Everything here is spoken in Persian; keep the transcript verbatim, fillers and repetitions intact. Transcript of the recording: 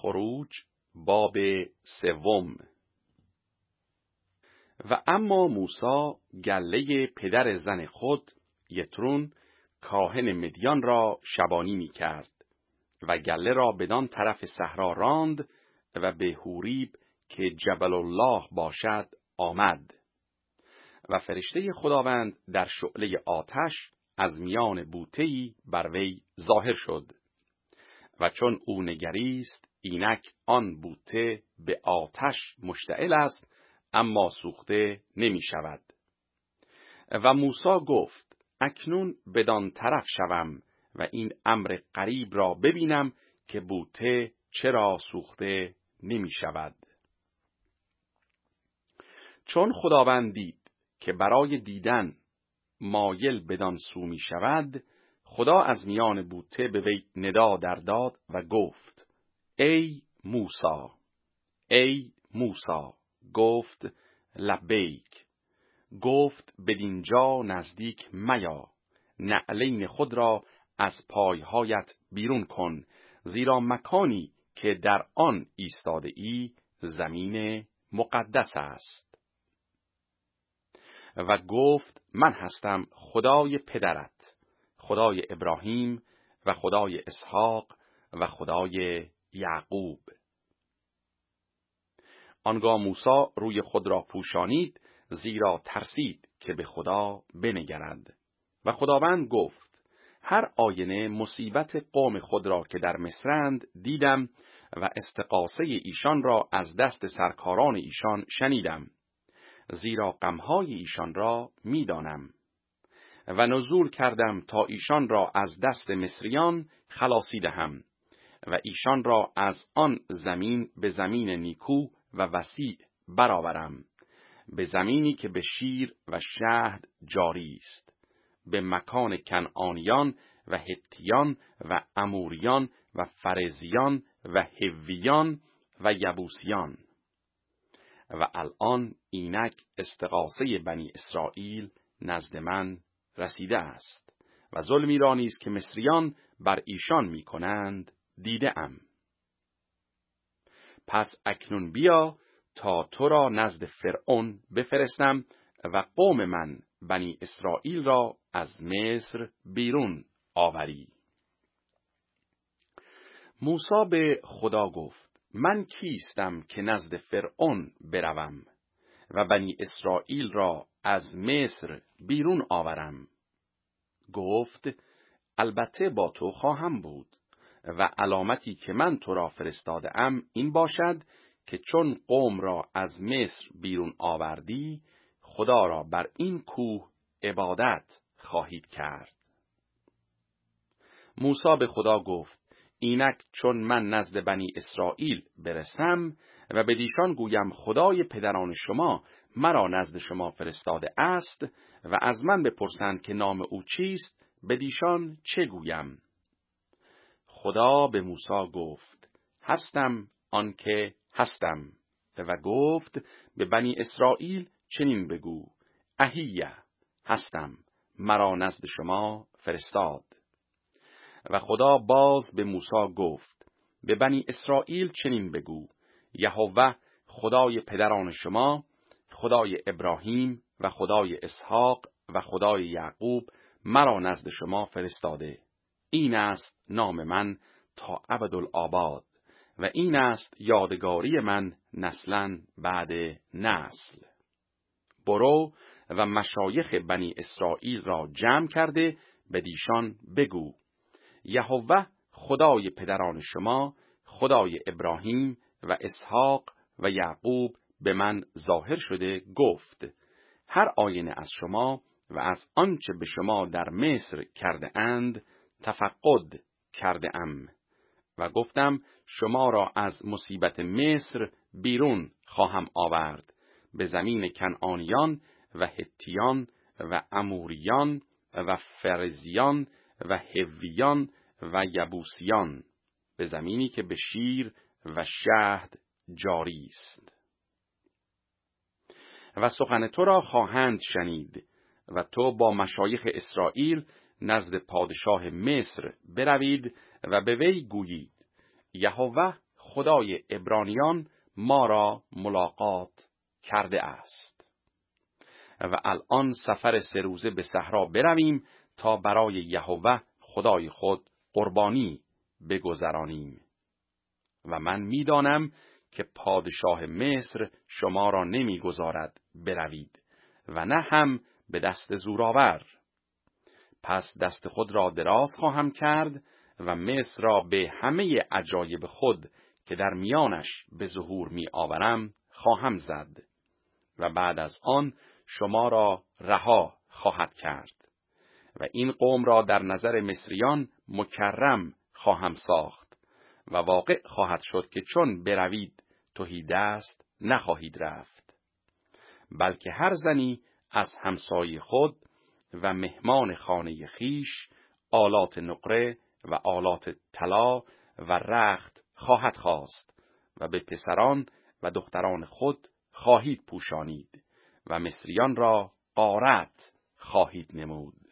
خروج باب سوم. و اما موسی گله پدر زن خود یترون کاهن مدیان را شبانی می کرد و گله را بدان طرف صحرا راند و به حوریب که جبل الله باشد آمد و فرشته خداوند در شعله آتش از میان بوته‌ای بر وی ظاهر شد و چون او نگریست اینک آن بوته به آتش مشتعل است اما سوخته نمی شود. و موسی گفت اکنون بدان طرف شوم و این امر غریب را ببینم که بوته چرا سوخته نمی شود. چون خداوند دید که برای دیدن مایل بدان سو می شود، خدا از میان بوته به وی ندا در داد و گفت ای موسی، ای موسی. گفت لبیک. گفت بدینجا نزدیک میا، نعلین خود را از پایهایت بیرون کن، زیرا مکانی که در آن ایستاده ای زمین مقدس است. و گفت من هستم خدای پدرت، خدای ابراهیم و خدای اسحاق و خدای یعقوب. آنگاه موسی روی خود را پوشانید زیرا ترسید که به خدا بنگرد. و خداوند گفت هر آینه مصیبت قوم خود را که در مصرند دیدم و استغاثه ایشان را از دست سرکاران ایشان شنیدم، زیرا غمهای ایشان را میدانم. و نزول کردم تا ایشان را از دست مصریان خلاصی دهم و ایشان را از آن زمین به زمین نیکو و وسیع برآورم، به زمینی که به شیر و شهد جاری است، به مکان کنعانیان و هتیان و اموریان و فرزیان و حویان و یبوسیان. و الان اینک استغاثه بنی اسرائیل نزد من رسیده است و ظلمی را نیز که مصریان بر ایشان می کنند دیده ام. پس اکنون بیا تا تو را نزد فرعون بفرستم و قوم من بنی اسرائیل را از مصر بیرون آوری. موسی به خدا گفت من کیستم که نزد فرعون بروم و بنی اسرائیل را از مصر بیرون آورم؟ گفت البته با تو خواهم بود و علامتی که من تو را فرستاده ام این باشد که چون قوم را از مصر بیرون آوردی خدا را بر این کوه عبادت خواهید کرد. موسی به خدا گفت اینک چون من نزد بنی اسرائیل برسم و به دیشان گویم خدای پدران شما مرا نزد شما فرستاده است و از من بپرسند که نام او چیست، به دیشان چه گویم؟ خدا به موسی گفت هستم آنکه هستم. و گفت به بنی اسرائیل چنین بگو اهیه هستم، مرا نزد شما فرستاد. و خدا باز به موسی گفت به بنی اسرائیل چنین بگو یهوه خدای پدران شما، خدای ابراهیم و خدای اسحاق و خدای یعقوب مرا نزد شما فرستاده. این است نام من تا ابدالآباد و این است یادگاری من نسلا بعد نسل. برو و مشایخ بنی اسرائیل را جمع کرده به دیشان بگو یهوه خدای پدران شما، خدای ابراهیم و اسحاق و یعقوب به من ظاهر شده گفت هر آینه از شما و از آنچه به شما در مصر کرده اند تفقد کرده ام و گفتم شما را از مصیبت مصر بیرون خواهم آورد، به زمین کنعانیان و هتیان و اموریان و فرزیان و حویان و یبوسیان، به زمینی که به شیر و شهد جاری است. و سخن تو را خواهند شنید و تو با مشایخ اسرائیل نزد پادشاه مصر بروید و به وی گویید یهوه خدای عبرانیان ما را ملاقات کرده است. و الان سفر سه روزه به صحرا برویم تا برای یهوه خدای خود قربانی بگذرانیم. و من میدانم که پادشاه مصر شما را نمیگذارد بروید و نه هم به دست زورآور. پس دست خود را دراز خواهم کرد و مصر را به همه عجایب خود که در میانش به ظهور می آورم خواهم زد و بعد از آن شما را رها خواهد کرد و این قوم را در نظر مصریان مکرم خواهم ساخت و واقع خواهد شد که چون بروید تهی دست نخواهید رفت، بلکه هر زنی از همسایه خود و مهمان خانه خیش آلات نقره و آلات طلا و رخت خواهد خواست و به پسران و دختران خود خواهید پوشانید و مصریان را غارت خواهید نمود.